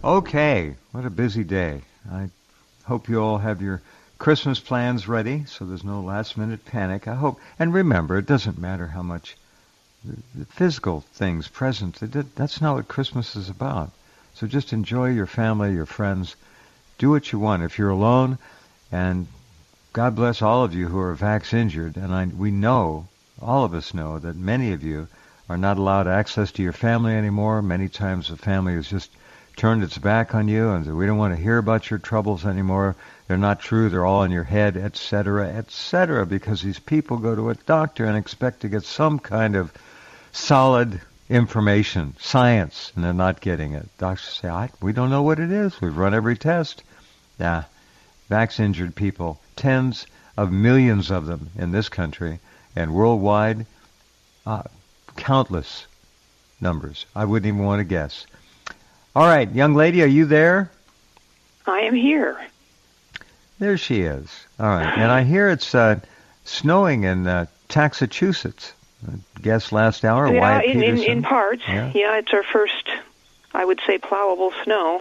Okay, what a busy day. I hope you all have your Christmas plans ready so there's no last-minute panic. I hope, and remember, it doesn't matter how much the physical things present. That's not what Christmas is about. So just enjoy your family, your friends. Do what you want. If you're alone, and God bless all of you who are vax-injured, and we know, all of us know, that many of you are not allowed access to your family anymore. Many times the family has just turned its back on you and said, we don't want to hear about your troubles anymore. They're not true. They're all in your head, etc., because these people go to a doctor and expect to get some kind of solid information, science, and they're not getting it. Doctors say, we don't know what it is. We've run every test. Yeah, vax-injured people, tens of millions of them in this country, and worldwide, countless numbers. I wouldn't even want to guess. All right, young lady, are you there? I am here. There she is. All right, and I hear it's snowing in Massachusetts. I guess last hour, yeah, Wyatt Peterson. in parts. Yeah, it's our first, I would say, plowable snow.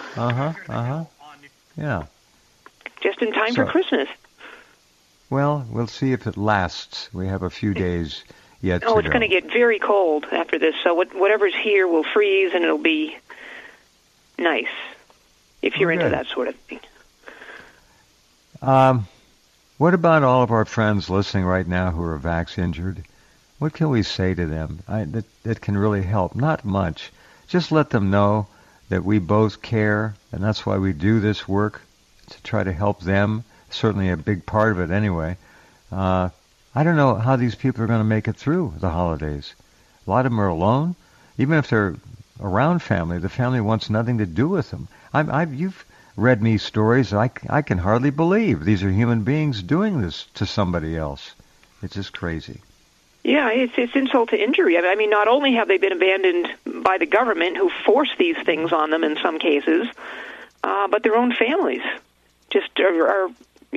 Yeah. Just in time for Christmas. Well, we'll see if it lasts. We have a few days yet to go. It's going to get very cold after this, so whatever's here will freeze, and it'll be nice if you're into that sort of thing. What about all of our friends listening right now who are vax-injured? What can we say to them that can really help? Not much. Just let them know that we both care, and that's why we do this work, to try to help them. Certainly a big part of it anyway. I don't know how these people are going to make it through the holidays. A lot of them are alone. Even if they're around family, the family wants nothing to do with them. You've read me stories I can hardly believe. These are human beings doing this to somebody else. It's just crazy. Yeah, it's insult to injury. I mean, not only have they been abandoned by the government, who force these things on them in some cases, but their own families just are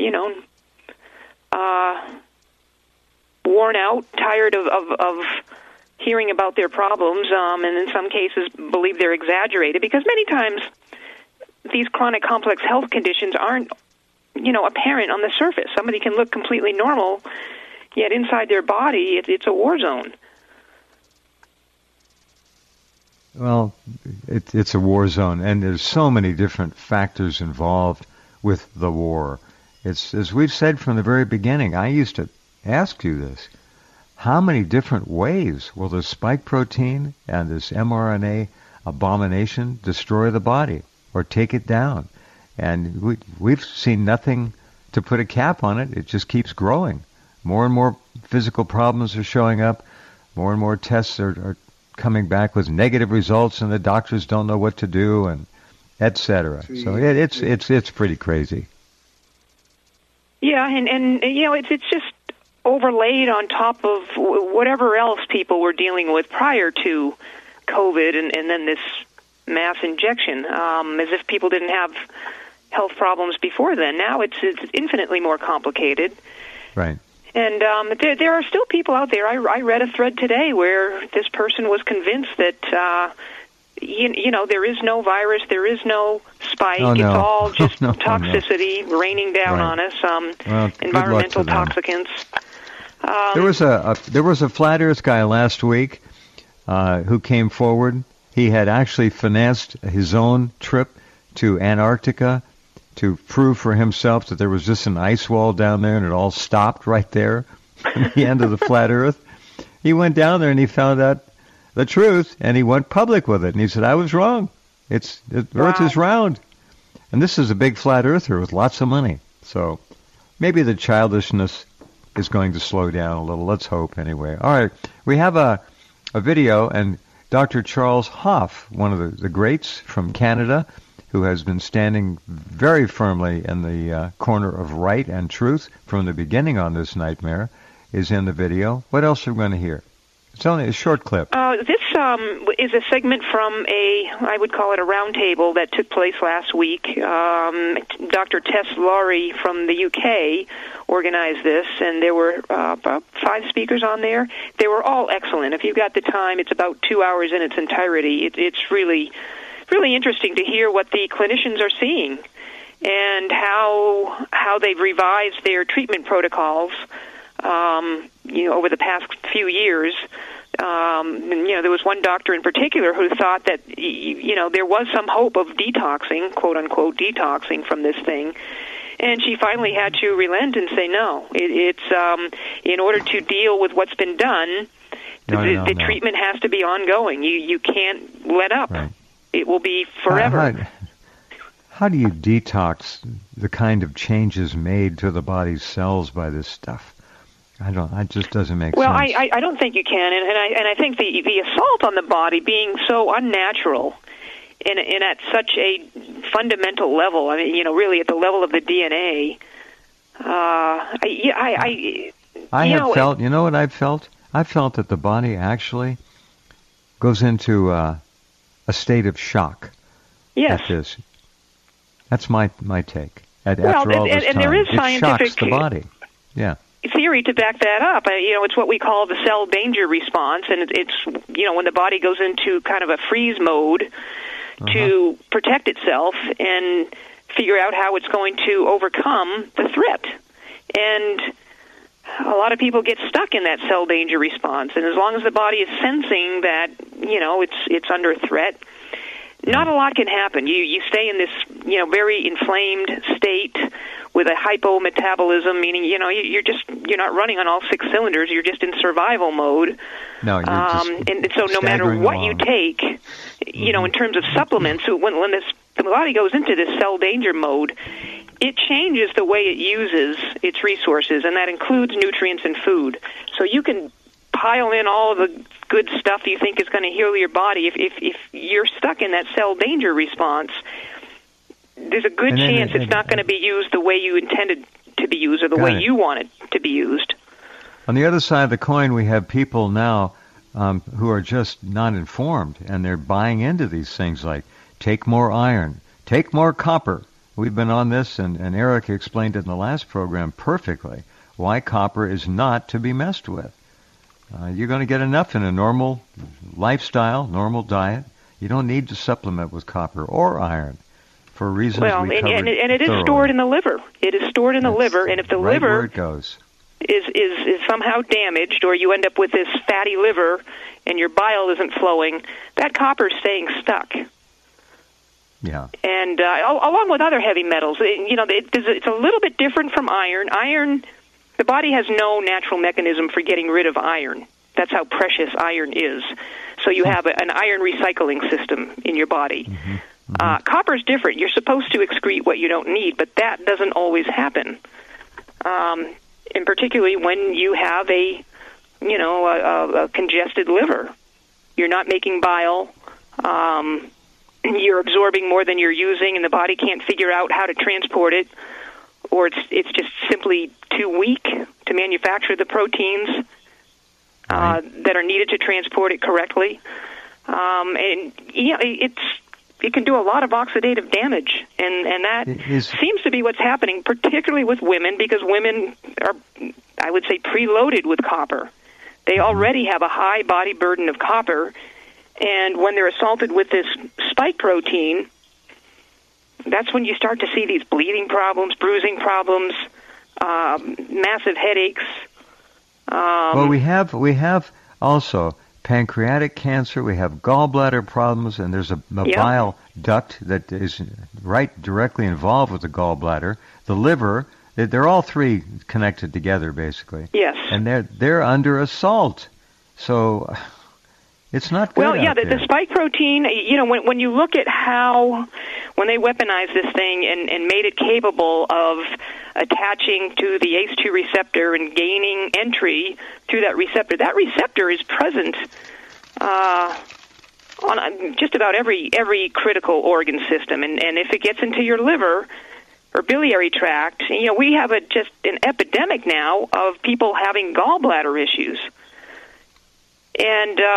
worn out, tired of hearing about their problems, and in some cases believe they're exaggerated, because many times these chronic complex health conditions aren't, apparent on the surface. Somebody can look completely normal, yet inside their body, it's a war zone. Well, it's a war zone, and there's so many different factors involved with the war. It's, as we've said from the very beginning, I used to ask you this, how many different ways will the spike protein and this mRNA abomination destroy the body or take it down? And we've seen nothing to put a cap on it. It just keeps growing. More and more physical problems are showing up. More and more tests are coming back with negative results, and the doctors don't know what to do, and etc. So it's pretty crazy. Yeah, and it's just overlaid on top of whatever else people were dealing with prior to COVID, and then this mass injection, as if people didn't have health problems before then. Now it's infinitely more complicated. Right. And there are still people out there. I read a thread today where this person was convinced that there is no virus, there is no spike. Oh, no. It's all just toxicity raining down on us. Environmental toxicants. There was a flat Earth guy last week who came forward. He had actually financed his own trip to Antarctica to prove for himself that there was just an ice wall down there, and it all stopped right there at the end of the flat Earth. He went down there and he found out the truth, and he went public with it. And he said, I was wrong. Earth is round. And this is a big flat earther with lots of money. So maybe the childishness is going to slow down a little. Let's hope anyway. All right. We have a video, and Dr. Charles Hoff, one of the greats from Canada, who has been standing very firmly in the corner of right and truth from the beginning on this nightmare, is in the video. What else are we going to hear? It's only a short clip. This is a segment from I would call it a roundtable that took place last week. Dr. Tess Lawrie from the UK organized this, and there were about 5 speakers on there. They were all excellent. If you've got the time, it's about 2 hours in its entirety. It's really really interesting to hear what the clinicians are seeing and how they've revised their treatment protocols, over the past few years. There was one doctor in particular who thought that, there was some hope of detoxing, quote unquote, detoxing from this thing. And she finally had to relent and say, no, it's in order to deal with what's been done, the treatment has to be ongoing. You can't let up. Right. It will be forever. How do you detox the kind of changes made to the body's cells by this stuff? It just doesn't make sense. Well, I don't think you can, and I think the assault on the body being so unnatural and at such a fundamental level, I mean, really at the level of the DNA. I have felt. You know what I've felt? I felt that the body actually goes into a state of shock. Yes. At this. That's my take. After all this time, there is scientific it shocks the body. Yeah. Theory to back that up. It's what we call the cell danger response, and it's when the body goes into kind of a freeze mode to protect itself and figure out how it's going to overcome the threat. And a lot of people get stuck in that cell danger response, and as long as the body is sensing that it's under threat, not a lot can happen. You stay in this very inflamed state with a hypometabolism, meaning you're not running on all six cylinders. You're just in survival mode. No, you're just and so no matter what along. you take, in terms of supplements, when the body goes into this cell danger mode, it changes the way it uses its resources, and that includes nutrients and food. So you can pile in all of the good stuff you think is going to heal your body. If you're stuck in that cell danger response, there's a good chance it's not going to be used the way you intended to be used or the way you want it to be used. On the other side of the coin, we have people now who are just not informed, and they're buying into these things like take more iron, take more copper. We've been on this, and Eric explained it in the last program perfectly, why copper is not to be messed with. You're going to get enough in a normal lifestyle, normal diet. You don't need to supplement with copper or iron for reasons we covered and it is stored in the liver. It is stored in the liver, and if the right liver where it goes. is somehow damaged, or you end up with this fatty liver and your bile isn't flowing, that copper is staying stuck. Yeah. And along with other heavy metals, it's a little bit different from iron. Iron, the body has no natural mechanism for getting rid of iron. That's how precious iron is. So you have an iron recycling system in your body. Copper is different. You're supposed to excrete what you don't need, but that doesn't always happen. And particularly when you have a congested liver, you're not making bile. You're absorbing more than you're using, and the body can't figure out how to transport it, or it's just simply too weak to manufacture the proteins that are needed to transport it correctly. And it can do a lot of oxidative damage, and that seems to be what's happening, particularly with women, because women are, I would say, preloaded with copper. They already have a high body burden of copper, and when they're assaulted with this spike protein, that's when you start to see these bleeding problems, bruising problems, massive headaches. Well, we have also pancreatic cancer, we have gallbladder problems, and there's a bile duct that is directly involved with the gallbladder. The liver, they're all three connected together, basically. Yes. And they're under assault. So it's not good. Well, yeah, the spike protein, when you look at how, when they weaponized this thing and made it capable of attaching to the ACE2 receptor and gaining entry through that receptor is present on just about every critical organ system. And if it gets into your liver or biliary tract, we have just an epidemic now of people having gallbladder issues. And,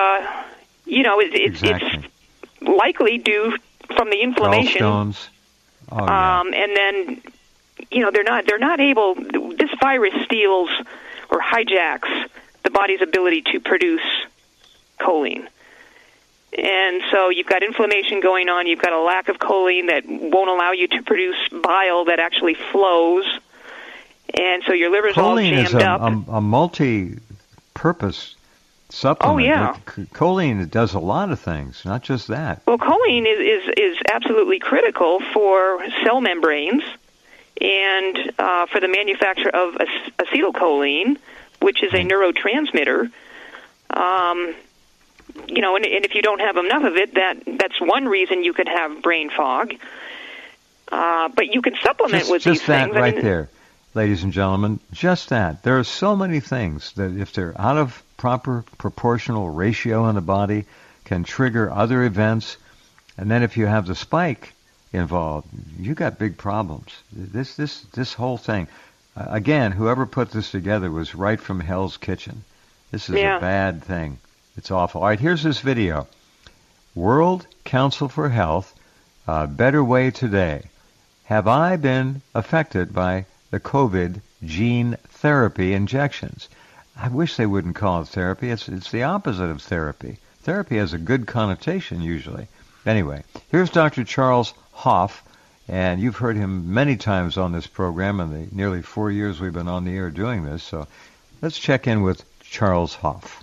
it's likely due from the inflammation. Gallstones. Oh, yeah. And then, they're not able, this virus steals or hijacks the body's ability to produce choline. And so you've got inflammation going on. You've got a lack of choline that won't allow you to produce bile that actually flows. And so your liver's all jammed up. Choline is a multi-purpose supplement. Oh, yeah. Choline does a lot of things, not just that. Well, choline is absolutely critical for cell membranes and for the manufacture of acetylcholine, which is a neurotransmitter. And if you don't have enough of it, that's one reason you could have brain fog. But you can supplement with these things. Just that right there, ladies and gentlemen, just that. There are so many things that if they're out of proper proportional ratio in the body can trigger other events. And then if you have the spike involved, you got big problems. This whole thing, again, whoever put this together was right from Hell's Kitchen. This is a bad thing. It's awful. All right, here's this video. World Council for Health, Better Way Today. Have I been affected by the COVID gene therapy injections? I wish they wouldn't call it therapy. It's the opposite of therapy. Therapy has a good connotation usually. Anyway, here's Dr. Charles Hoffe, and you've heard him many times on this program in the nearly 4 years we've been on the air doing this. So let's check in with Charles Hoffe.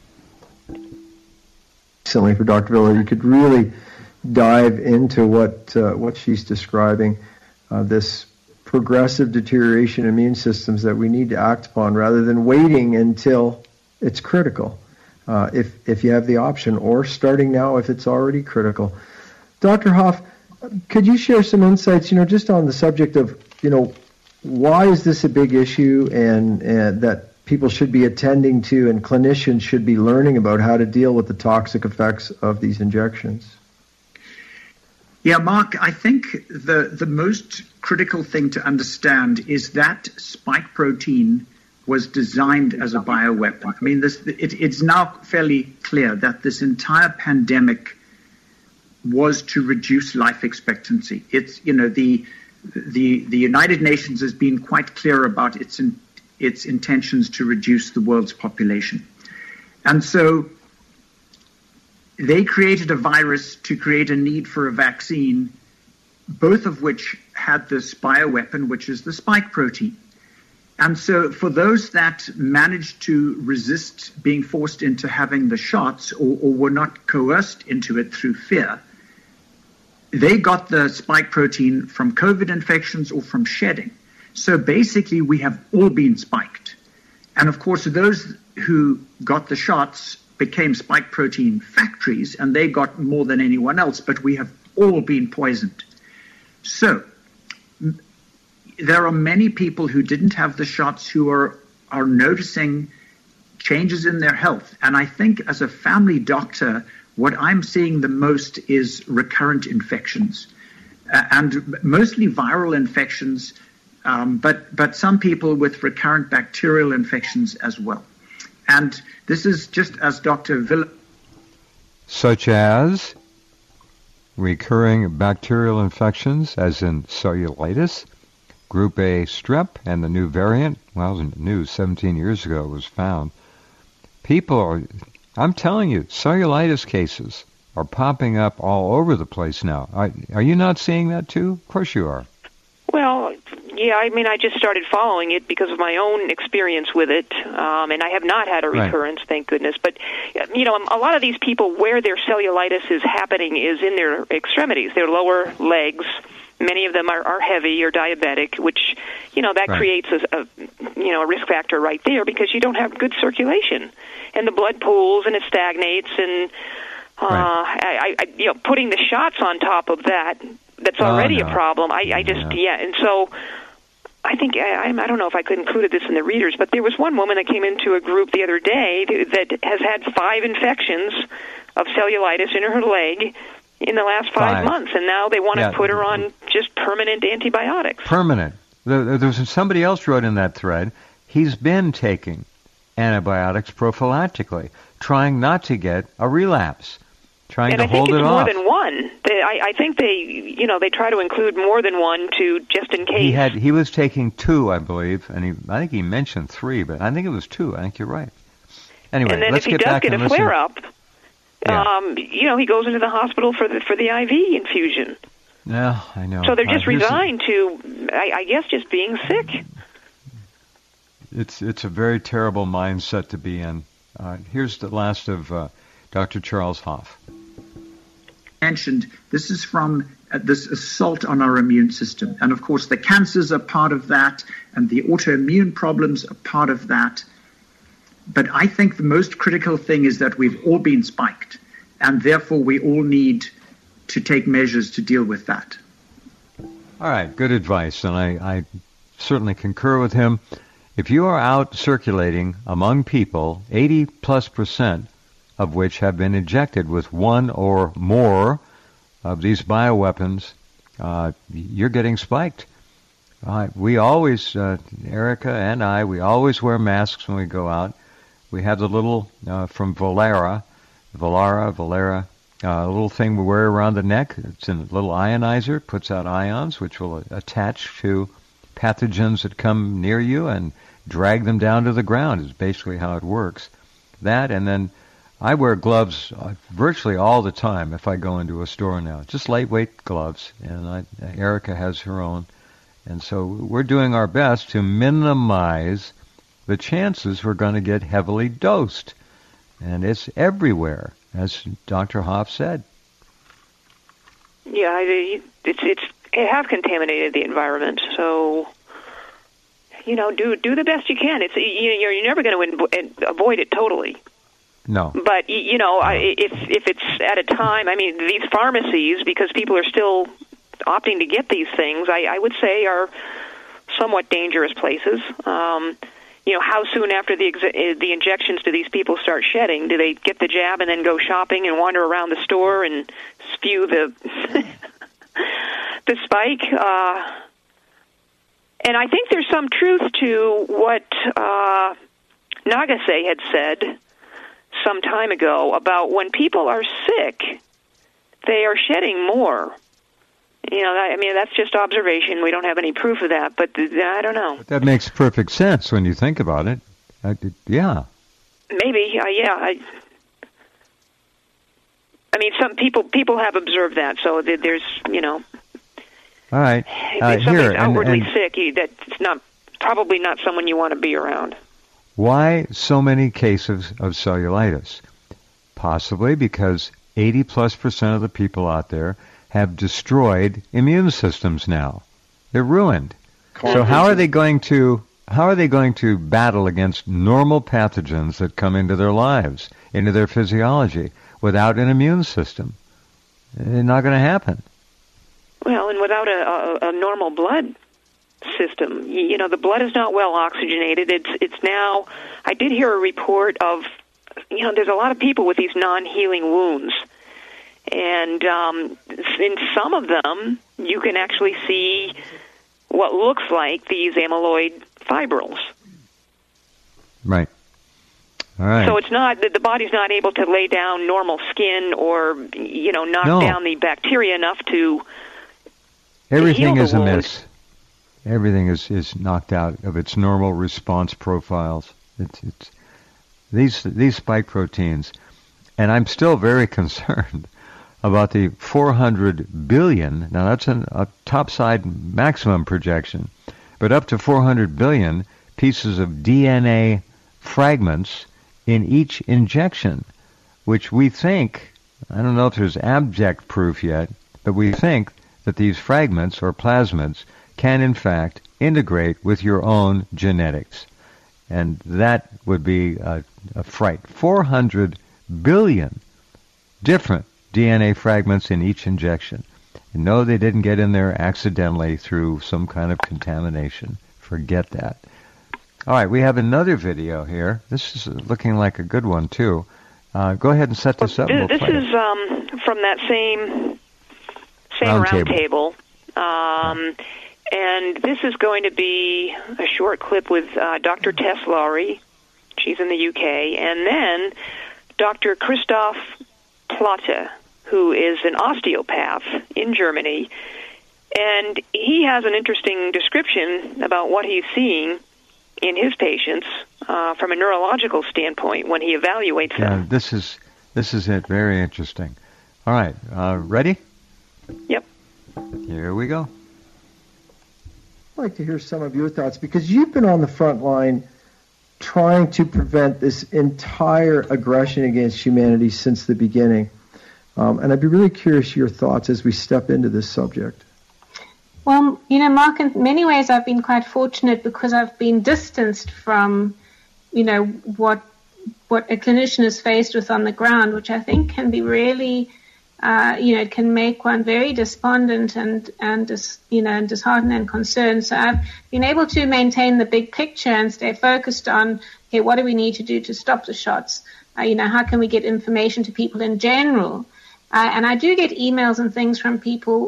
Recently for Dr. Villa, you could really dive into what she's describing, this progressive deterioration in immune systems that we need to act upon rather than waiting until it's critical, if you have the option, or starting now if it's already critical. Dr. Hoffe, could you share some insights, just on the subject of, why is this a big issue and that people should be attending to and clinicians should be learning about how to deal with the toxic effects of these injections? Yeah, Mark, I think the most critical thing to understand is that spike protein was designed as a bioweapon. I mean, it's now fairly clear that this entire pandemic was to reduce life expectancy. It's, the United Nations has been quite clear about its intentions to reduce the world's population. And so they created a virus to create a need for a vaccine, both of which had this bioweapon, which is the spike protein. And so for those that managed to resist being forced into having the shots or were not coerced into it through fear, they got the spike protein from COVID infections or from shedding. So basically, we have all been spiked. And of course, those who got the shots became spike protein factories, and they got more than anyone else, but we have all been poisoned. So there are many people who didn't have the shots who are noticing changes in their health. And I think as a family doctor, what I'm seeing the most is recurrent infections, and mostly viral infections, but some people with recurrent bacterial infections as well. And this is just as Dr. Villa... Such as recurring bacterial infections, as in cellulitis, Group A strep, and the new variant, well, the news 17 years ago was found. I'm telling you, cellulitis cases are popping up all over the place now. Are you not seeing that too? Of course you are. Well, yeah, I mean, I just started following it because of my own experience with it, and I have not had a recurrence, thank goodness. But, a lot of these people, where their cellulitis is happening is in their extremities, their lower legs. Many of them are heavy or diabetic, which, that creates a risk factor right there because you don't have good circulation. And the blood pools and it stagnates, and putting the shots on top of that's already a problem. And so I think, I don't know if I could include this in the readers, but there was one woman that came into a group the other day that has had 5 infections of cellulitis in her leg in the last 5 months, and now they want to put her on just permanent antibiotics. Permanent. There's somebody else wrote in that thread, he's been taking antibiotics prophylactically, trying not to get a relapse, trying to hold it off. And I think it's more than one. I think they try to include more than one to just in case. He was taking 2, I believe, and I think he mentioned 3, but I think it was 2. I think you're right. Anyway, and then let's if he get does back get and a flare-up, he goes into the hospital for the IV infusion. Yeah, I know. So they're just resigned to, I guess, just being sick. It's a very terrible mindset to be in. Here's the last of Dr. Charles Hoff. Mentioned this is from this assault on our immune system, and of course the cancers are part of that, and the autoimmune problems are part of that. But I think the most critical thing is that we've all been spiked, and therefore we all need to take measures to deal with that. All right, good advice, and I certainly concur with him. If you are out circulating among people, 80+% of which have been injected with one or more of these bioweapons, you're getting spiked. We always, Erica and I, we always wear masks when we go out. We have the little, from Valera, a little thing we wear around the neck. It's a little ionizer, puts out ions, which will attach to pathogens that come near you and drag them down to the ground is basically how it works. That, and then I wear gloves virtually all the time if I go into a store now. Just lightweight gloves, and Erica has her own. And so we're doing our best to minimize the chances we're going to get heavily dosed. And it's everywhere, as Dr. Hoff said. Yeah, it have contaminated the environment, so do the best you can. It's you're never going to avoid it totally. No. But if it's at a time, these pharmacies, because people are still opting to get these things, I would say are somewhat dangerous places. How soon after the injections do these people start shedding? Do they get the jab and then go shopping and wander around the store and spew the the spike? And I think there's some truth to what Nagase had said some time ago about when people are sick, they are shedding more. That's just observation. We don't have any proof of that, but I don't know. But that makes perfect sense when you think about it. Yeah. Maybe, yeah. Some people have observed that, so there's, All right. If somebody's outwardly sick, that's probably not someone you want to be around. Why so many cases of cellulitis? Possibly because 80+% of the people out there have destroyed immune systems now. They're ruined. So how are they going to battle against normal pathogens that come into their lives, into their physiology, without an immune system? It's not going to happen. Well, and without a normal blood system, the blood is not well oxygenated. It's now. I did hear a report of, there's a lot of people with these non-healing wounds. And in some of them, you can actually see what looks like these amyloid fibrils. Right. All right. So it's not that the body's not able to lay down normal skin or, knock down the bacteria enough to Everything heal is the wound. amiss. Everything is knocked out of its normal response profiles. It's these spike proteins, and I'm still very concerned about the 400 billion, now that's a topside maximum projection, but up to 400 billion pieces of DNA fragments in each injection, which we think, I don't know if there's abject proof yet, but we think that these fragments or plasmids can in fact integrate with your own genetics. And that would be a fright. 400 billion different DNA fragments in each injection. And no, they didn't get in there accidentally through some kind of contamination. Forget that. All right, we have another video here. This is looking like a good one, too. Go ahead and set this up. This is from that same round table. And this is going to be a short clip with Dr. Tess Lowry. She's in the UK. And then Dr. Christoph Platte, who is an osteopath in Germany. And he has an interesting description about what he's seeing in his patients from a neurological standpoint when he evaluates them. This This is it. Very interesting. All right. Ready? Yep. Here we go. I'd like to hear some of your thoughts, because you've been on the front line trying to prevent this entire aggression against humanity since the beginning. And I'd be really curious your thoughts as we step into this subject. Well, Mark, in many ways I've been quite fortunate because I've been distanced from, what a clinician is faced with on the ground, which I think can be really, can make one very despondent and disheartened and concerned. So I've been able to maintain the big picture and stay focused on, okay, what do we need to do to stop the shots? How can we get information to people in general? And I do get emails and things from people,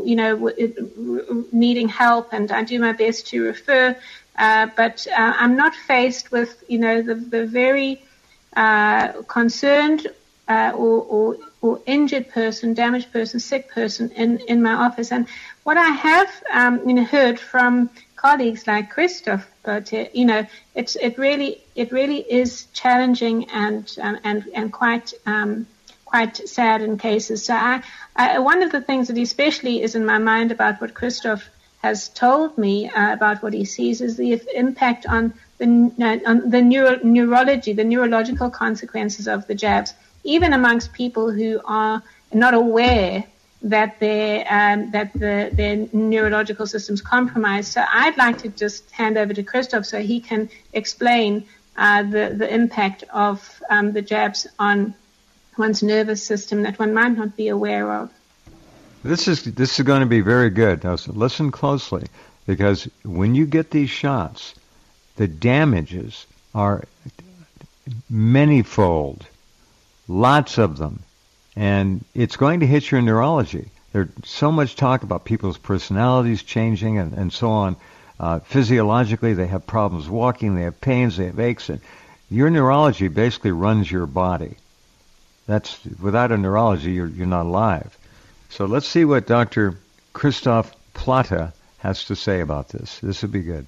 needing help, and I do my best to refer. But I'm not faced with, the very concerned or injured person, damaged person, sick person in my office. And what I have, heard from colleagues like Christoph, it really is challenging and quite sad in cases. So one of the things that especially is in my mind about what Christoph has told me about what he sees is the impact on the neurology, the neurological consequences of the jabs, even amongst people who are not aware that their neurological system's compromised. So I'd like to just hand over to Christoph so he can explain the impact of the jabs on one's nervous system that one might not be aware of. This is going to be very good. Now, so listen closely, because when you get these shots, the damages are manyfold, lots of them, and it's going to hit your neurology. There's so much talk about people's personalities changing and so on. Physiologically, they have problems walking, they have pains, they have aches, and your neurology basically runs your body. That's without a neurology, you're not alive. So let's see what Dr. Christoph Plata has to say about this. This would be good.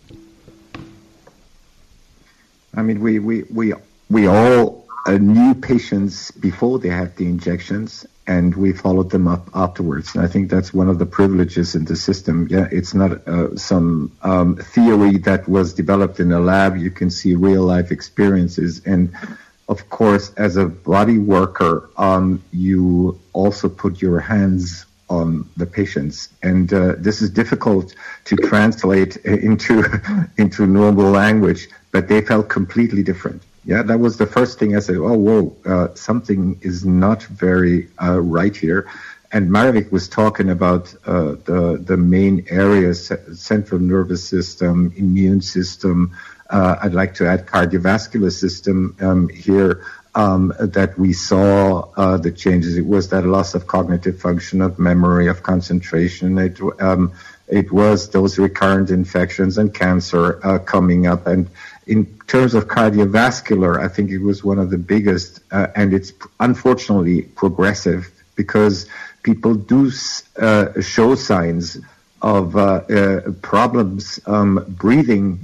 I mean, we all knew patients before they had the injections, and we followed them up afterwards. And I think that's one of the privileges in the system. Yeah, it's not some theory that was developed in a lab. You can see real life experiences. And of course, as a body worker, you also put your hands on the patients, and this is difficult to translate into normal language. But they felt completely different. Yeah, that was the first thing I said. Oh, whoa, something is not very right here. And Maravik was talking about the main areas: central nervous system, immune system. I'd like to add cardiovascular system here, that we saw the changes. It was that loss of cognitive function, of memory, of concentration. It was those recurrent infections and cancer coming up. And in terms of cardiovascular, I think it was one of the biggest, and it's unfortunately progressive, because people do show signs of problems breathing,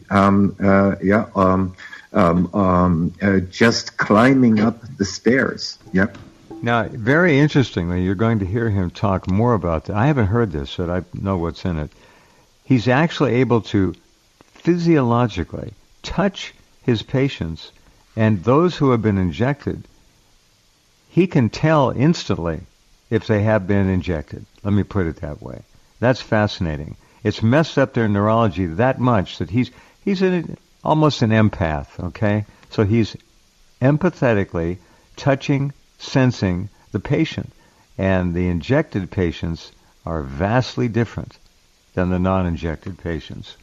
just climbing up the stairs. Yep. Now, very interestingly, you're going to hear him talk more about that. I haven't heard this, but I know what's in it. He's actually able to physiologically touch his patients, and those who have been injected, he can tell instantly if they have been injected. Let me put it that way. That's fascinating. It's messed up their neurology that much that he's almost an empath, okay? So he's empathetically touching, sensing the patient. And the injected patients are vastly different than the non-injected patients.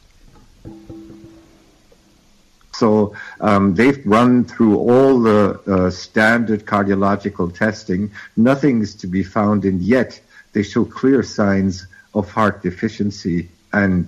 So they've run through all the standard cardiological testing. Nothing is to be found, and yet they show clear signs of heart deficiency. And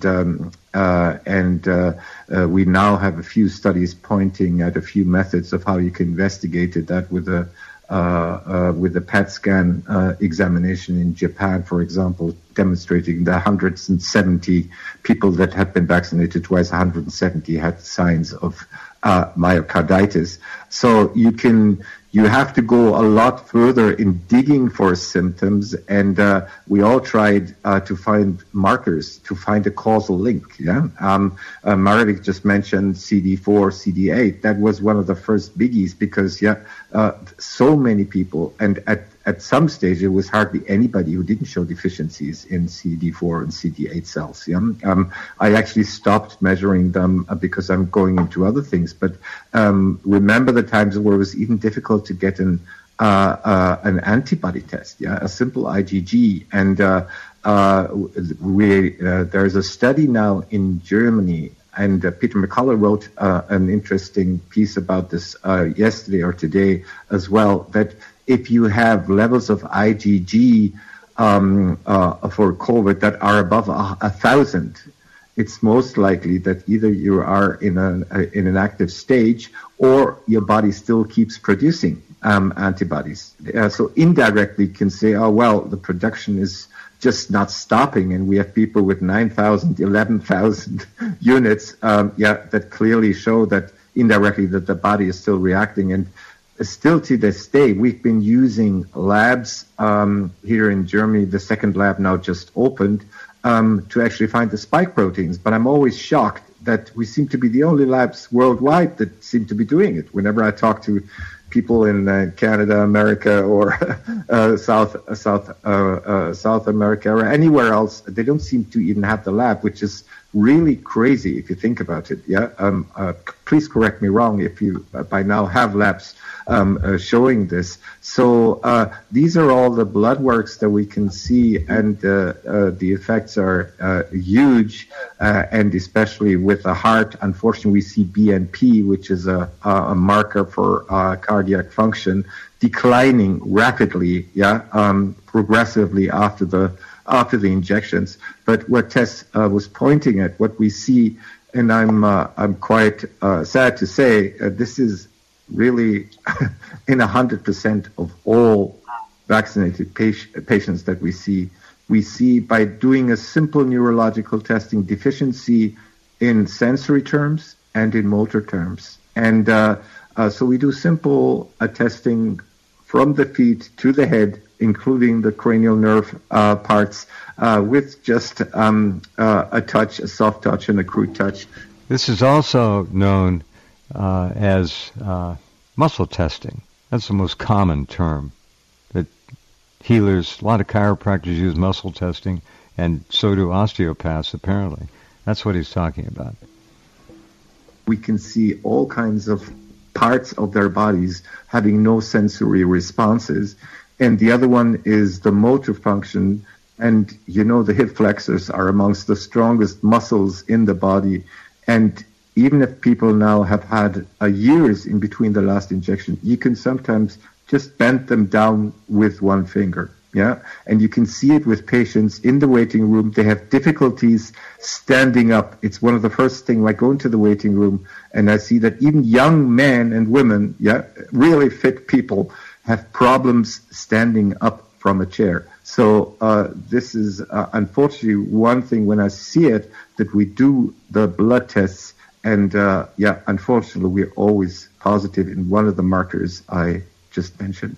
we now have a few studies pointing at a few methods of how you can investigate that with a PET scan examination in Japan, for example, demonstrating the 170 people that had been vaccinated twice, 170 had signs of myocarditis. So you you have to go a lot further in digging for symptoms, and we all tried to find markers, to find a causal link. Yeah, Maravik just mentioned CD4, CD8. That was one of the first biggies because so many people, and at some stage it was hardly anybody who didn't show deficiencies in CD4 and CD8 cells. Yeah, I actually stopped measuring them because I'm going into other things. But remember the times where it was even difficult to get an antibody test, a simple IgG. And there's a study now in Germany, and Peter McCullough wrote an interesting piece about this yesterday or today as well, that if you have levels of IgG for COVID that are above 1,000, it's most likely that either you are in an active stage or your body still keeps producing antibodies. So indirectly you can say, oh, well, the production is just not stopping, and we have people with 9,000, 11,000 units, that clearly show that indirectly that the body is still reacting. And still to this day, we've been using labs here in Germany. The second lab now just opened to actually find the spike proteins. But I'm always shocked that we seem to be the only labs worldwide that seem to be doing it. Whenever I talk to people in Canada, America, or South America, or anywhere else, they don't seem to even have the lab, which is really crazy if you think about it. Yeah. Please correct me wrong if you by now have labs showing this. So these are all the blood works that we can see, and the effects are huge, and especially with the heart, unfortunately, we see BNP, which is a marker for cardiac function, declining rapidly, progressively after the injections. But what Tess was pointing at, what we see, and I'm quite sad to say, this is really in 100% of all vaccinated patients that we see by doing a simple neurological testing deficiency in sensory terms and in motor terms. And so we do simple testing from the feet to the head, including the cranial nerve parts, with just a touch, a soft touch and a crude touch. This is also known as muscle testing. That's the most common term. That healers, a lot of chiropractors use muscle testing, and so do osteopaths, apparently. That's what he's talking about. We can see all kinds of parts of their bodies having no sensory responses. And the other one is the motor function. And the hip flexors are amongst the strongest muscles in the body. And even if people now have had years in between the last injection, you can sometimes just bend them down with one finger. Yeah, and you can see it with patients in the waiting room. They have difficulties standing up. It's one of the first things I go into the waiting room, and I see that even young men and women, really fit people, have problems standing up from a chair. So this is unfortunately one thing when I see it, that we do the blood tests, and unfortunately we're always positive in one of the markers I just mentioned.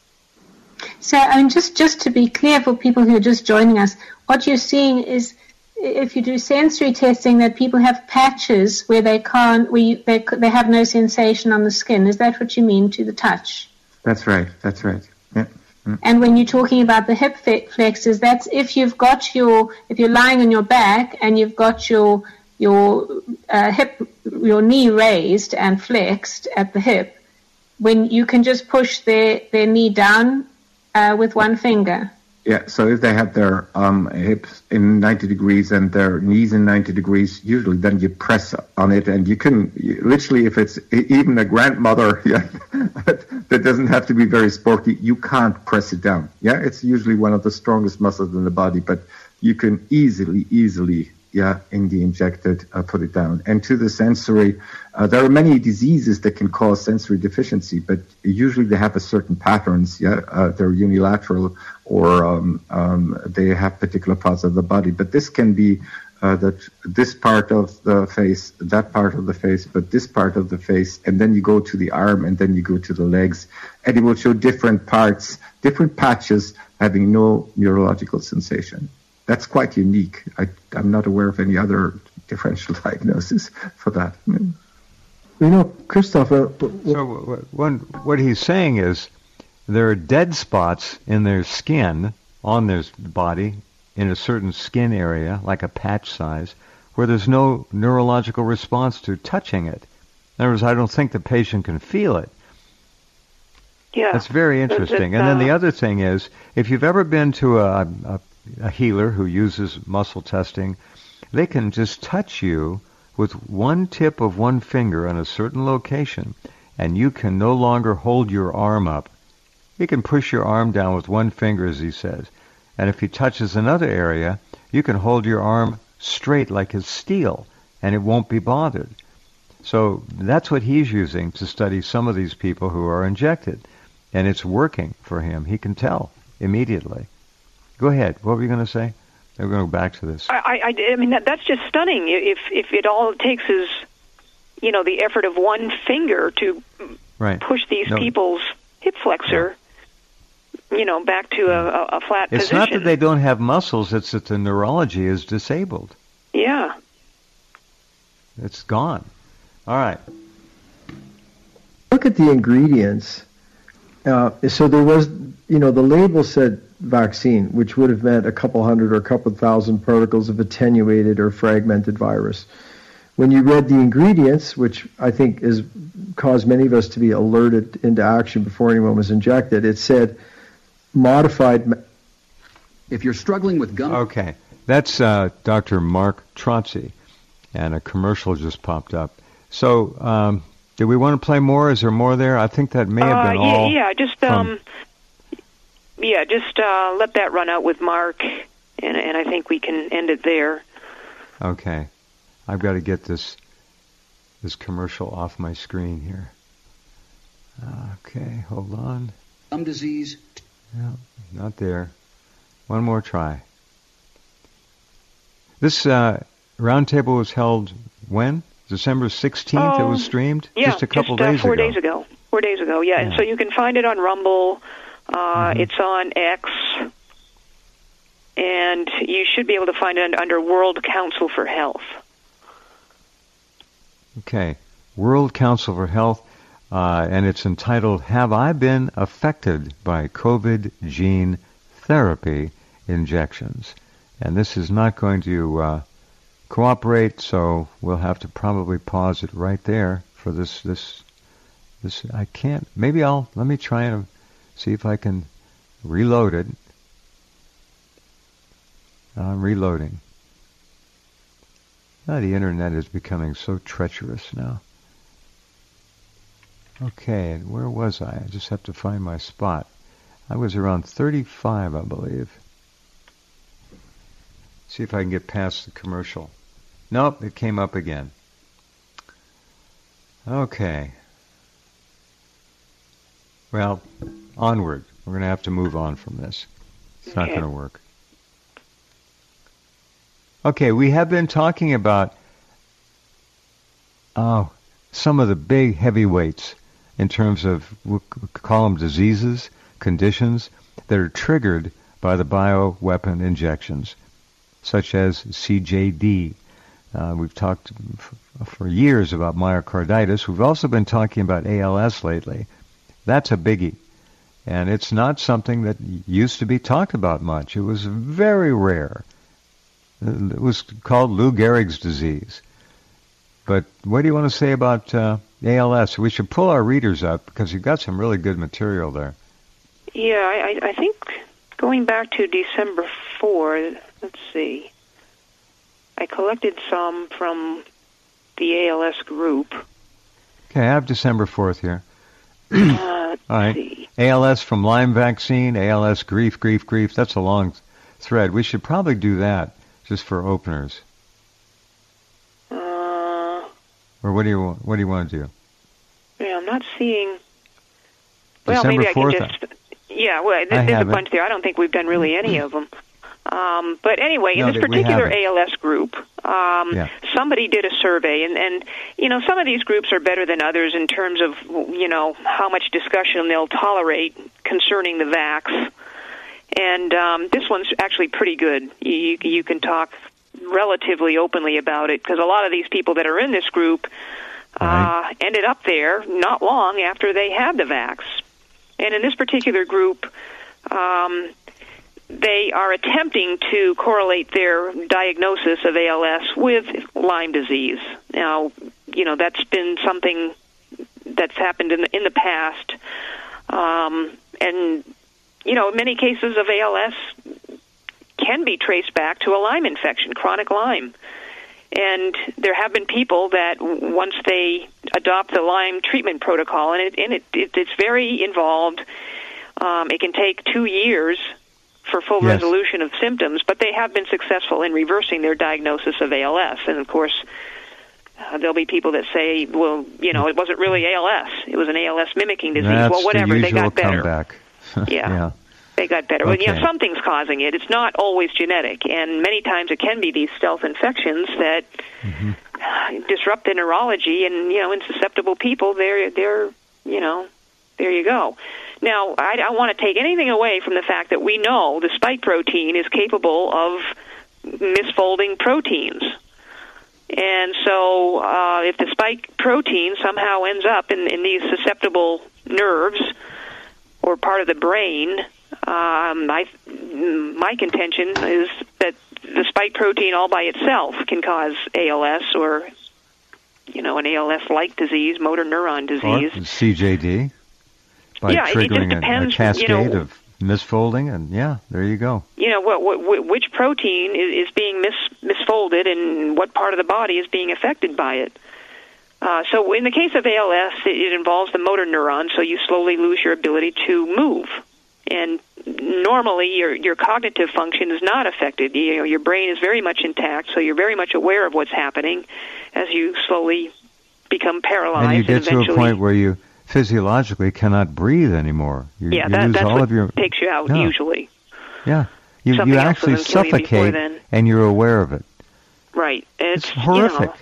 So, just to be clear for people who are just joining us, what you're seeing is, if you do sensory testing, that people have patches where they can't, they have no sensation on the skin. Is that what you mean, to the touch? That's right. Yeah. And when you're talking about the hip flexors, that's if you're lying on your back and you've got your knee raised and flexed at the hip, when you can just push their knee down with one finger. Yeah, so if they have their hips in 90 degrees and their knees in 90 degrees, usually then you press on it, and you can literally, if it's even a grandmother, that doesn't have to be very sporty, you can't press it down. Yeah, it's usually one of the strongest muscles in the body, but you can easily, in the injected, put it down. And to the sensory, there are many diseases that can cause sensory deficiency, but usually they have a certain patterns. They're unilateral, or they have particular parts of the body. But this can be that this part of the face, that part of the face, but this part of the face, and then you go to the arm, and then you go to the legs, and it will show different parts, different patches having no neurological sensation. That's quite unique. I'm not aware of any other differential diagnosis for that. Christoph. So what he's saying is there are dead spots in their skin, on their body, in a certain skin area, like a patch size, where there's no neurological response to touching it. In other words, I don't think the patient can feel it. Yeah. That's very interesting. And then the other thing is, if you've ever been to a healer who uses muscle testing, they can just touch you with one tip of one finger on a certain location, and you can no longer hold your arm up. He can push your arm down with one finger, as he says. And if he touches another area, you can hold your arm straight like it's steel, and it won't be bothered. So that's what he's using to study some of these people who are injected. And it's working for him. He can tell immediately. Go ahead. What were you going to say? We're going to go back to this. I mean, that's just stunning. If it all takes is, the effort of one finger to push these people's hip flexor, back to a flat position. It's not that they don't have muscles. It's that the neurology is disabled. Yeah. It's gone. All right. Look at the ingredients. So there was, the label said vaccine, which would have meant a couple hundred or a couple thousand particles of attenuated or fragmented virus. When you read the ingredients, which I think has caused many of us to be alerted into action before anyone was injected, it said modified. If you're struggling with gum. Okay. That's Dr. Mark Trotzy, and a commercial just popped up. So, do we want to play more? Is there more there? I think that may have been all. Yeah, just let that run out with Mark, and I think we can end it there. Okay, I've got to get this commercial off my screen here. Okay, hold on. Gum disease. No, not there. One more try. This roundtable was held when? December 16th, it was streamed? Just a couple days ago. 4 days ago. 4 days ago, yeah. And so you can find it on Rumble. It's on X. And you should be able to find it under World Council for Health. Okay. World Council for Health. And it's entitled, Have I Been Affected by COVID Gene Therapy Injections? And this is not going to cooperate, so we'll have to probably pause it right there for this. I can't. Maybe let me try and see if I can reload it. I'm reloading. The internet is becoming so treacherous now. Okay, and where was I? I just have to find my spot. I was around 35, I believe. See if I can get past the commercial. Nope, it came up again. Okay. Well, onward. We're going to have to move on from this. It's not going to work. Okay, we have been talking about some of the big heavyweights in terms of, we'll call them diseases, conditions that are triggered by the bioweapon injections, such as CJD. We've talked for years about myocarditis. We've also been talking about ALS lately. That's a biggie. And it's not something that used to be talked about much. It was very rare. It was called Lou Gehrig's disease. But what do you want to say about ALS? We should pull our readers up because you've got some really good material there. Yeah, I think going back to December 4, let's see. I collected some from the ALS group. Okay, I have December 4th here. All right. See. ALS from Lyme vaccine, ALS grief. That's a long thread. We should probably do that just for openers. Or what do you want to do? Yeah, I'm not seeing. Well, December maybe 4th, I can just. Yeah, well, there's a bunch there. I don't think we've done really any of them. But anyway, in this particular ALS group, somebody did a survey, and some of these groups are better than others in terms of how much discussion they'll tolerate concerning the vax. And this one's actually pretty good. You can talk relatively openly about it, because a lot of these people that are in this group ended up there not long after they had the vax. And in this particular group, they are attempting to correlate their diagnosis of ALS with Lyme disease. Now, that's been something that's happened in the past. And, many cases of ALS can be traced back to a Lyme infection, chronic Lyme. And there have been people that once they adopt the Lyme treatment protocol, and it's very involved, it can take 2 years for full resolution of symptoms, but they have been successful in reversing their diagnosis of ALS. And, of course, there'll be people that say, well, it wasn't really ALS. It was an ALS mimicking disease. That's well, whatever, the they got better. Comeback. Yeah. They got better. Okay. Well, something's causing it. It's not always genetic, and many times it can be these stealth infections that disrupt the neurology, and in susceptible people, there you go. Now, I don't want to take anything away from the fact that we know the spike protein is capable of misfolding proteins. And so if the spike protein somehow ends up in these susceptible nerves or part of the brain, my contention is that the spike protein all by itself can cause ALS or, an ALS-like disease, motor neuron disease. Or CJD. By triggering it just depends, a cascade of misfolding, and there you go. Which protein is being misfolded, and what part of the body is being affected by it. So in the case of ALS, it involves the motor neuron, so you slowly lose your ability to move. And normally your cognitive function is not affected. Your brain is very much intact, so you're very much aware of what's happening as you slowly become paralyzed. And you get eventually to a point where you physiologically cannot breathe anymore. You that's all what of your, takes you out usually. Yeah, you actually suffocate, and you're aware of it. Right. It's horrific.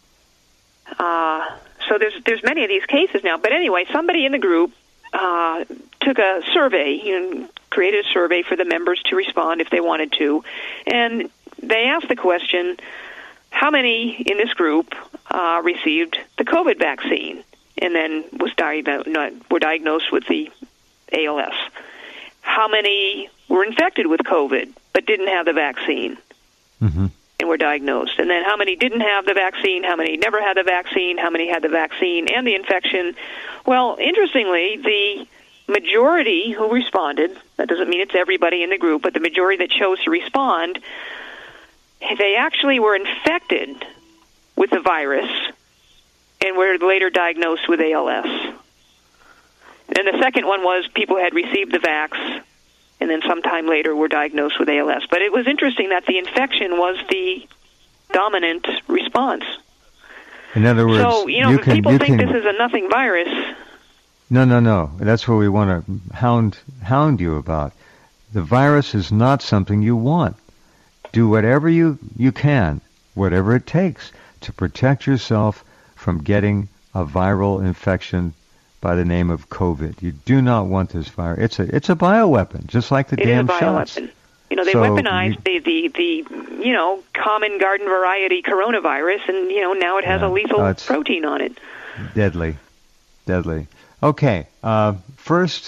So there's many of these cases now. But anyway, somebody in the group took a survey, created a survey for the members to respond if they wanted to, and they asked the question, how many in this group received the COVID vaccine and then were diagnosed with the ALS? How many were infected with COVID but didn't have the vaccine and were diagnosed? And then how many didn't have the vaccine? How many never had the vaccine? How many had the vaccine and the infection? Well, interestingly, the majority who responded, that doesn't mean it's everybody in the group, but the majority that chose to respond, they actually were infected with the virus and were later diagnosed with ALS. And the second one was people had received the vax and then sometime later were diagnosed with ALS. But it was interesting that the infection was the dominant response. In other words, so, people think this is a nothing virus. No. That's what we want to hound you about. The virus is not something you want. Do whatever you can, whatever it takes, to protect yourself from getting a viral infection by the name of COVID. You do not want this virus. It's a bioweapon, just like the damn shots. It is a bioweapon. They weaponized the common garden variety coronavirus, and now it has a lethal protein on it. Deadly. Okay, first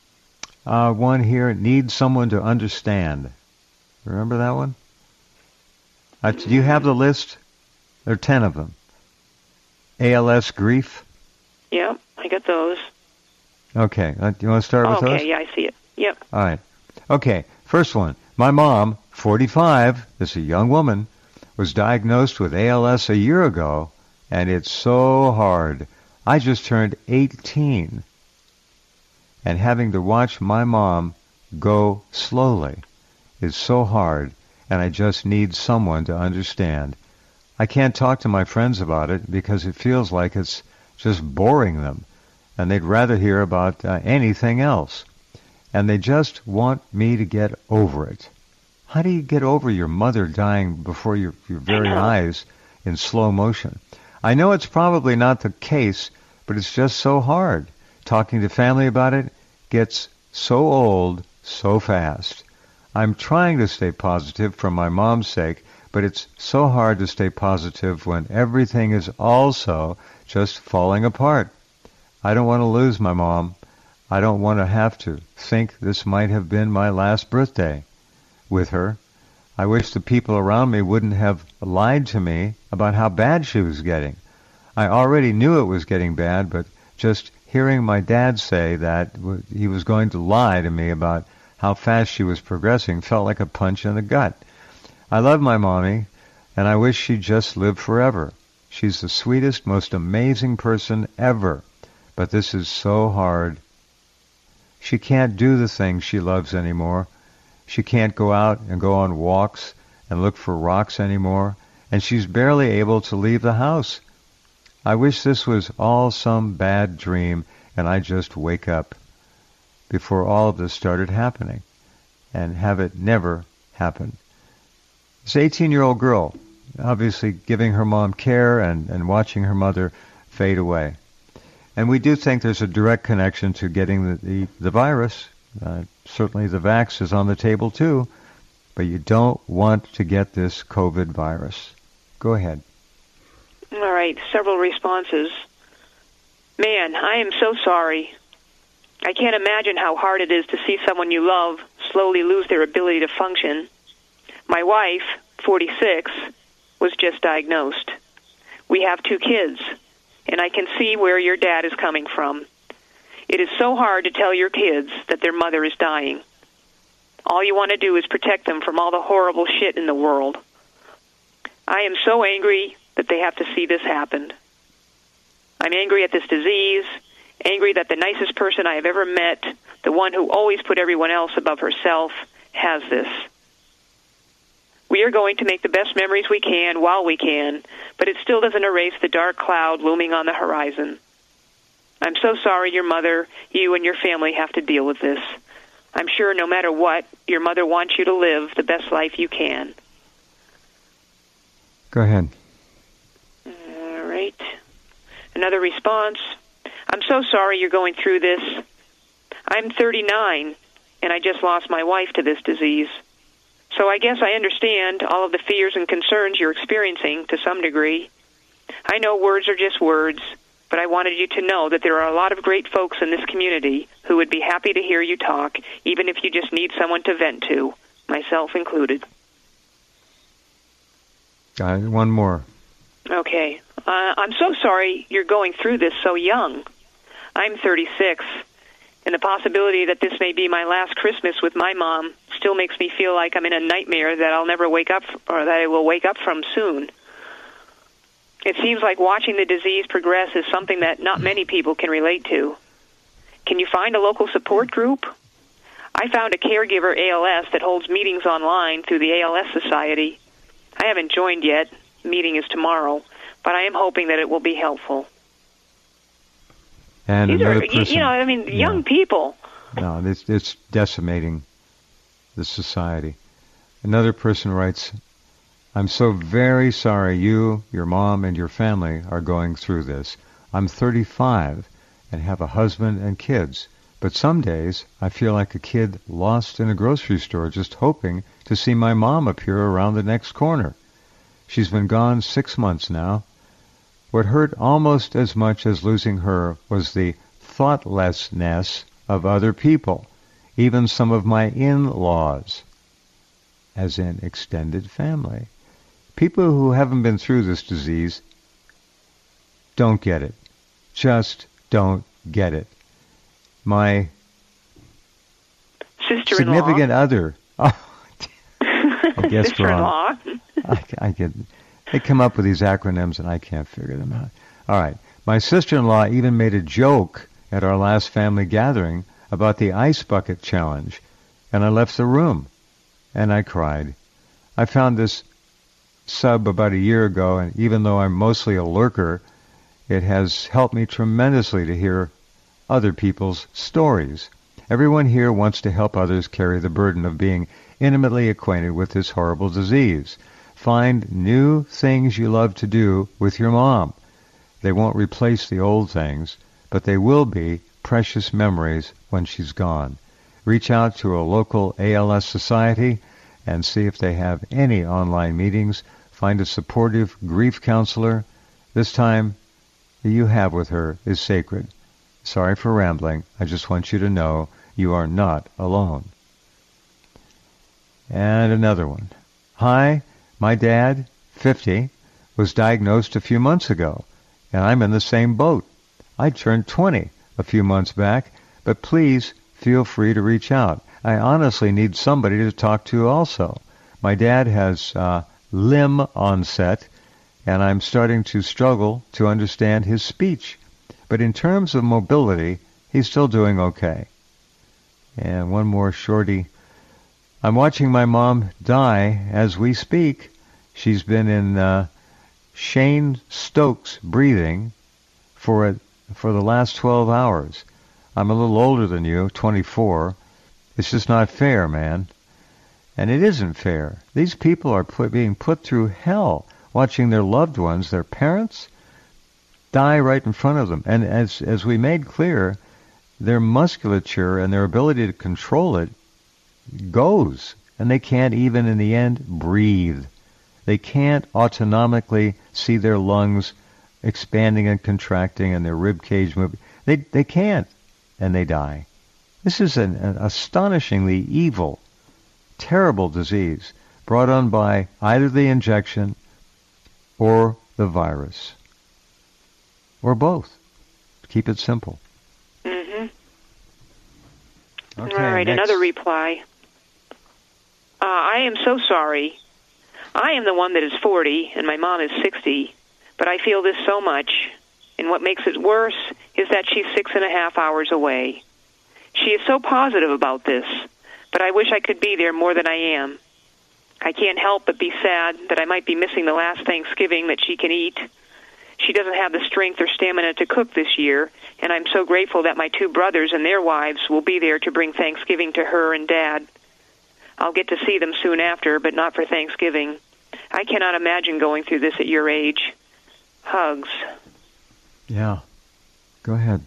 one here, needs someone to understand. Remember that one? Do you have the list? There are 10 of them. ALS grief? Yeah, I got those. Okay, do you want to start with those? Okay, yeah, I see it. Yep. All right. Okay, first one. My mom, 45, this is a young woman, was diagnosed with ALS a year ago, and it's so hard. I just turned 18, and having to watch my mom go slowly is so hard, and I just need someone to understand. I can't talk to my friends about it because it feels like it's just boring them, and they'd rather hear about anything else. And they just want me to get over it. How do you get over your mother dying before your very eyes in slow motion? I know it's probably not the case, but it's just so hard. Talking to family about it gets so old so fast. I'm trying to stay positive for my mom's sake, but it's so hard to stay positive when everything is also just falling apart. I don't want to lose my mom. I don't want to have to think this might have been my last birthday with her. I wish the people around me wouldn't have lied to me about how bad she was getting. I already knew it was getting bad, but just hearing my dad say that he was going to lie to me about how fast she was progressing felt like a punch in the gut. I love my mommy, and I wish she'd just live forever. She's the sweetest, most amazing person ever, but this is so hard. She can't do the things she loves anymore. She can't go out and go on walks and look for rocks anymore, and she's barely able to leave the house. I wish this was all some bad dream and I just wake up before all of this started happening and have it never happen. This 18-year-old girl, obviously giving her mom care and watching her mother fade away. And we do think there's a direct connection to getting the virus. Certainly the vax is on the table too, but you don't want to get this COVID virus. Go ahead. All right, several responses. Man, I am so sorry. I can't imagine how hard it is to see someone you love slowly lose their ability to function. My wife, 46, was just diagnosed. We have 2 kids, and I can see where your dad is coming from. It is so hard to tell your kids that their mother is dying. All you want to do is protect them from all the horrible shit in the world. I am so angry that they have to see this happen. I'm angry at this disease, angry that the nicest person I have ever met, the one who always put everyone else above herself, has this. We are going to make the best memories we can while we can, but it still doesn't erase the dark cloud looming on the horizon. I'm so sorry your mother, you, and your family have to deal with this. I'm sure no matter what, your mother wants you to live the best life you can. Go ahead. All right. Another response. I'm so sorry you're going through this. I'm 39, and I just lost my wife to this disease. So I guess I understand all of the fears and concerns you're experiencing to some degree. I know words are just words, but I wanted you to know that there are a lot of great folks in this community who would be happy to hear you talk, even if you just need someone to vent to, myself included. One more. Okay. I'm so sorry you're going through this so young. I'm 36, and the possibility that this may be my last Christmas with my mom still makes me feel like I'm in a nightmare that I'll never wake up, or that I will wake up from soon. It seems like watching the disease progress is something that not many people can relate to. Can you find a local support group? I found a caregiver ALS that holds meetings online through the ALS Society. I haven't joined yet. Meeting is tomorrow, but I am hoping that it will be helpful. And these another are, person, young people. No, it's decimating the society. Another person writes, I'm so very sorry you, your mom, and your family are going through this. I'm 35 and have a husband and kids, but some days I feel like a kid lost in a grocery store just hoping to see my mom appear around the next corner. She's been gone 6 months now. What hurt almost as much as losing her was the thoughtlessness of other people, even some of my in-laws, as in extended family. People who haven't been through this disease don't get it. Just don't get it. My sister-in-law. Significant other. Oh, I guess sister-in-law. I get. They come up with these acronyms and I can't figure them out. All right. My sister-in-law even made a joke at our last family gathering about the ice bucket challenge, and I left the room, and I cried. I found this sub about a year ago, and even though I'm mostly a lurker, it has helped me tremendously to hear other people's stories. Everyone here wants to help others carry the burden of being intimately acquainted with this horrible disease. Find new things you love to do with your mom. They won't replace the old things, but they will be precious memories when she's gone. Reach out to a local ALS society and see if they have any online meetings. Find a supportive grief counselor. This time that you have with her is sacred. Sorry for rambling. I just want you to know you are not alone. And another one. Hi, my dad, 50, was diagnosed a few months ago, and I'm in the same boat. I turned 20 a few months back, but please feel free to reach out. I honestly need somebody to talk to also. My dad has limb onset, and I'm starting to struggle to understand his speech. But in terms of mobility, he's still doing okay. And one more shorty. I'm watching my mom die as we speak. She's been in Shane Stokes breathing for the last 12 hours. I'm a little older than you, 24. It's just not fair, man. And it isn't fair. These people are being put through hell watching their loved ones, their parents, die right in front of them. And as we made clear, their musculature and their ability to control it goes. And they can't even in the end breathe. They can't autonomically see their lungs expanding and contracting and their rib cage moving. They can't. And they die. This is an astonishingly evil, terrible disease brought on by either the injection or the virus. Or both. Keep it simple. Mm-hmm. Okay, all right, next. Another reply. I am so sorry. I am the one that is 40, and my mom is 60, but I feel this so much, and what makes it worse is that she's 6.5 hours away. She is so positive about this, but I wish I could be there more than I am. I can't help but be sad that I might be missing the last Thanksgiving that she can eat. She doesn't have the strength or stamina to cook this year, and I'm so grateful that my 2 brothers and their wives will be there to bring Thanksgiving to her and Dad. I'll get to see them soon after, but not for Thanksgiving. I cannot imagine going through this at your age. Hugs. Yeah. Go ahead.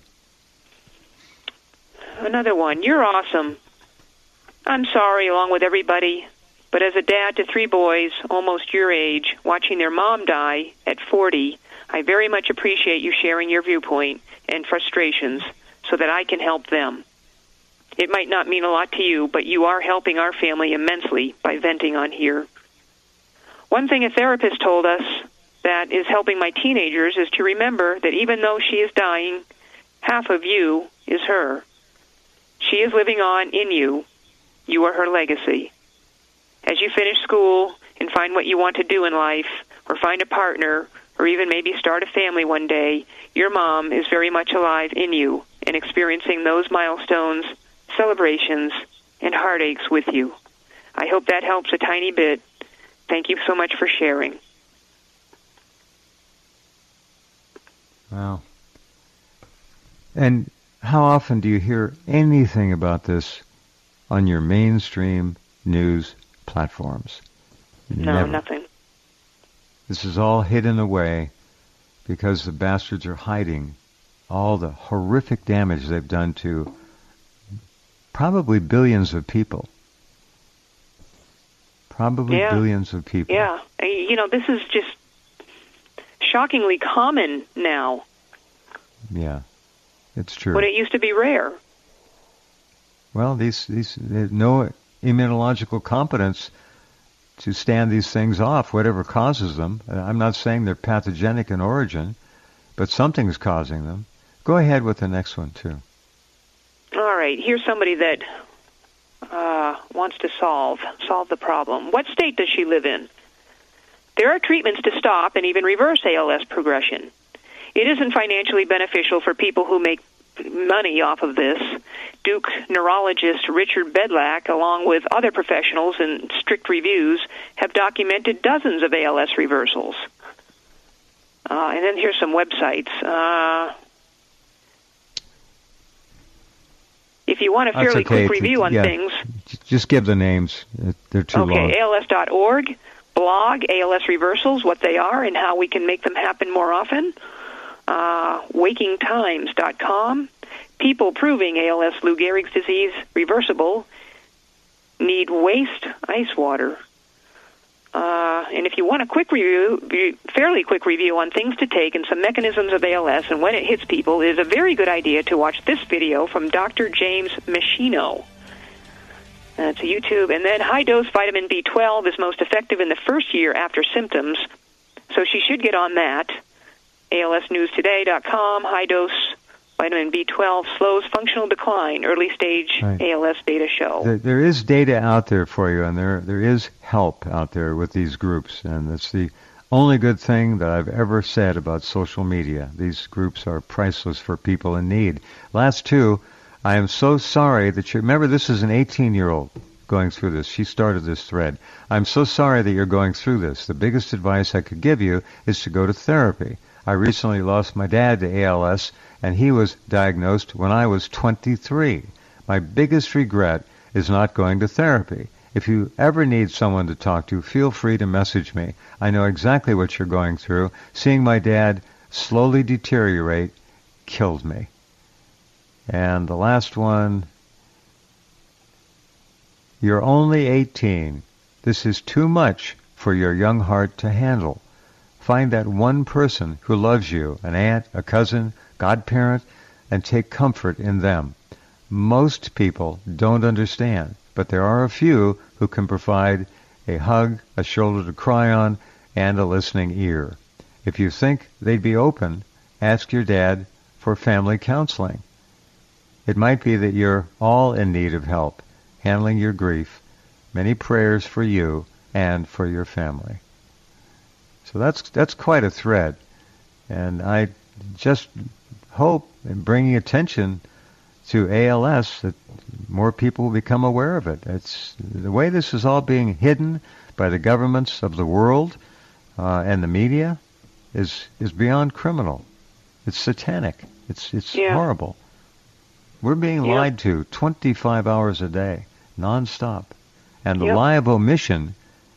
Another one. You're awesome. I'm sorry along with everybody, but as a dad to 3 boys, almost your age, watching their mom die at 40, I very much appreciate you sharing your viewpoint and frustrations so that I can help them. It might not mean a lot to you, but you are helping our family immensely by venting on here. One thing a therapist told us that is helping my teenagers is to remember that even though she is dying, half of you is her. She is living on in you. You are her legacy. As you finish school and find what you want to do in life, or find a partner, or even maybe start a family one day, your mom is very much alive in you and experiencing those milestones, celebrations, and heartaches with you. I hope that helps a tiny bit. Thank you so much for sharing. Wow. And how often do you hear anything about this on your mainstream news platforms? No, Never. Nothing. This is all hidden away because the bastards are hiding all the horrific damage they've done to probably billions of people. Probably billions of people. Yeah. This is just shockingly common now. Yeah, it's true. When it used to be rare. Well, these no immunological competence to stand these things off, whatever causes them. I'm not saying they're pathogenic in origin, but something's causing them. Go ahead with the next one, too. All right. Here's somebody that wants to solve the problem. What state does she live in? There are treatments to stop and even reverse ALS progression. It isn't financially beneficial for people who make money off of this. Duke neurologist Richard Bedlack, along with other professionals in strict reviews, have documented dozens of ALS reversals. And then here's some websites. if you want a fairly quick review on things... Just give the names. They're too long. Okay, ALS.org, blog, ALS reversals, what they are and how we can make them happen more often. WakingTimes.com, people proving ALS Lou Gehrig's disease reversible need waste ice water. And if you want a quick review, fairly quick review on things to take and some mechanisms of ALS and when it hits people, it is a very good idea to watch this video from Dr. James Machino. It's a YouTube. And then high-dose vitamin B12 is most effective in the first year after symptoms, so she should get on that. ALSnewstoday.com, high-dose vitamin B12 slows functional decline, early-stage ALS data show. There is data out there for you, and there is help out there with these groups, and that's the only good thing that I've ever said about social media. These groups are priceless for people in need. Last two, I am so sorry that you... Remember, this is an 18-year-old going through this. She started this thread. I'm so sorry that you're going through this. The biggest advice I could give you is to go to therapy. I recently lost my dad to ALS, and he was diagnosed when I was 23. My biggest regret is not going to therapy. If you ever need someone to talk to, feel free to message me. I know exactly what you're going through. Seeing my dad slowly deteriorate killed me. And the last one, you're only 18. This is too much for your young heart to handle. Find that one person who loves you, an aunt, a cousin, godparent, and take comfort in them. Most people don't understand, but there are a few who can provide a hug, a shoulder to cry on, and a listening ear. If you think they'd be open, ask your dad for family counseling. It might be that you're all in need of help handling your grief. Many prayers for you and for your family. So that's quite a thread, and I just hope in bringing attention to ALS that more people will become aware of it. It's the way this is all being hidden by the governments of the world and the media is beyond criminal. It's satanic. It's horrible. We're being lied to 25 hours a day, nonstop, and the lie of omission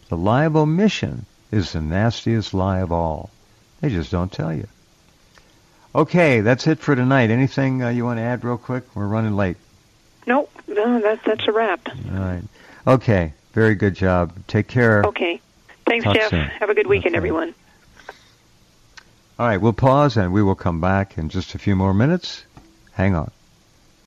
is the nastiest lie of all. They just don't tell you. Okay, that's it for tonight. Anything you want to add real quick? We're running late. Nope, no, that's a wrap. All right. Okay, very good job. Take care. Okay. Thanks, Talk Jeff. soon. Have a good weekend, everyone. All right, we'll pause and we will come back in just a few more minutes. Hang on.